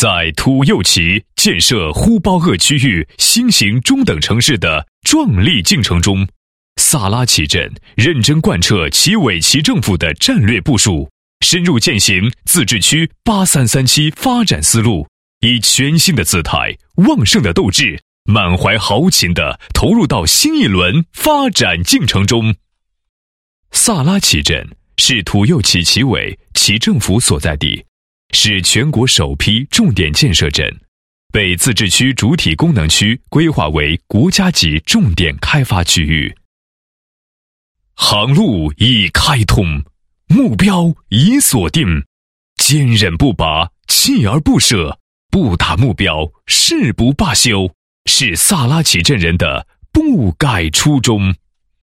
在土右旗建设呼包鄂区域新型中等城市的壮丽进程中，萨拉齐镇认真贯彻其委其政府的战略部署，深入践行自治区8337发展思路，以全新的姿态、旺盛的斗志、满怀豪情地投入到新一轮发展进程中。萨拉齐镇是土右旗旗委其政府所在地，是全国首批重点建设镇，被自治区主体功能区规划为国家级重点开发区域。航路已开通，目标已锁定，坚韧不拔，锲而不舍，不达目标誓不罢休，是萨拉齐镇人的不改初衷。